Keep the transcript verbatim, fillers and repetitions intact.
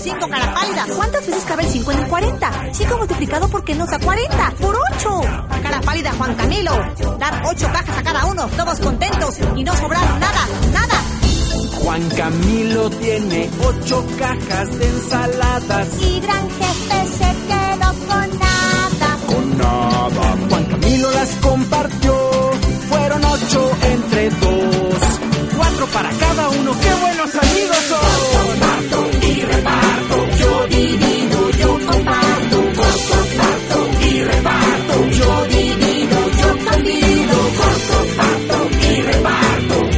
cinco, cara pálida. ¿Cuántas veces cabe el cinco en el cuarenta? cinco multiplicado por qué nos da cuarenta. ¡Por ocho! Cara pálida, Juan Camilo. Dar ocho cajas a cada uno, todos contentos y no sobraron nada, nada. Juan Camilo tiene ocho cajas de ensaladas. Y gran jefe se quedó con nada.